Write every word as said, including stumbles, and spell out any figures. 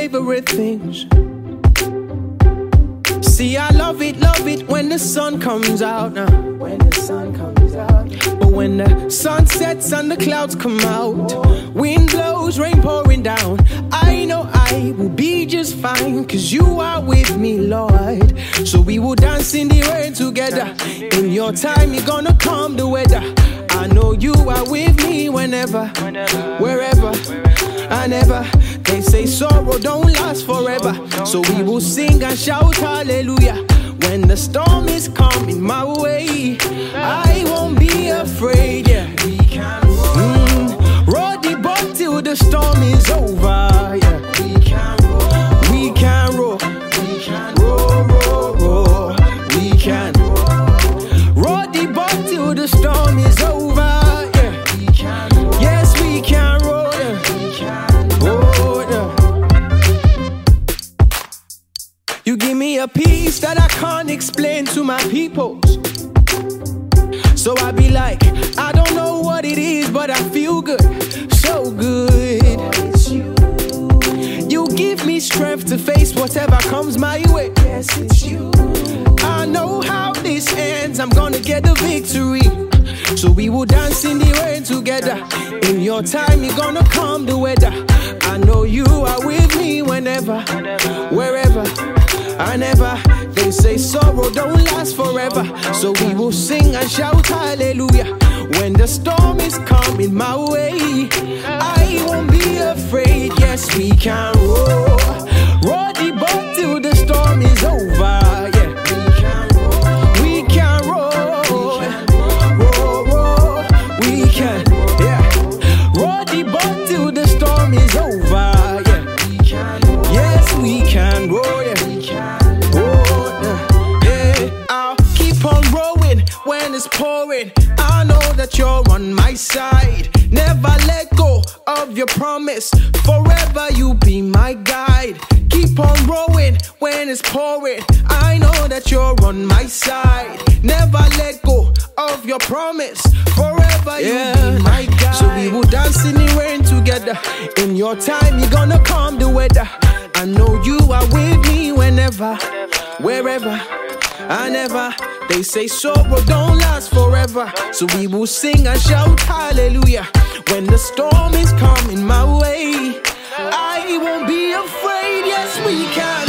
favorite things. See, I love it, love it when the sun comes out now. When the sun comes out. But when the sun sets and the clouds come out, wind blows, rain pouring down, I know I will be just fine, cause you are with me, Lord. So we will dance in the rain together. In your time, you're gonna calm the weather. I know you are with me whenever, wherever, I never. They say sorrow don't last forever, so we will sing and shout hallelujah. When the storm is coming my way, I won't be afraid, yeah. We can roll, mm, roll the boat till the storm is over, yeah. We can roll, we can roll, we can roll, roll, roll. We can roll the boat till the storm is over, yeah. We can roll, yes we can roll, yeah. We can roll, yeah. You give me a peace that I can't explain to my peoples. So I be like, I don't know what it is, but I feel good, so good. It's you. You give me strength to face whatever comes my way. Yes, it's you. I know how this ends, I'm gonna get the victory. So we will dance in the rain together. In your time, you're gonna calm the weather. I know you are with me whenever, wherever, I never. They say sorrow don't last forever, so we will sing and shout hallelujah. When the storm is coming my way, I won't be afraid. Yes, we can roll, roll the boat till the storm is over. Yeah, we can roll, we can roll, roll, roll. We can, yeah, roll the boat till the storm is over. Yeah, we can roll, yes, we can roll. Yeah. When it's pouring, I know that you're on my side. Never let go of your promise. Forever you be my guide. Keep on rowing when it's pouring. I know that you're on my side. Never let go of your promise. Forever yeah. You be my guide. So we will dance in the rain together. In your time, you're gonna calm the weather. I know you are with me whenever, wherever, I never. They say sorrow don't last forever, so we will sing and shout hallelujah. When the storm is coming my way, I won't be afraid. Yes, we can.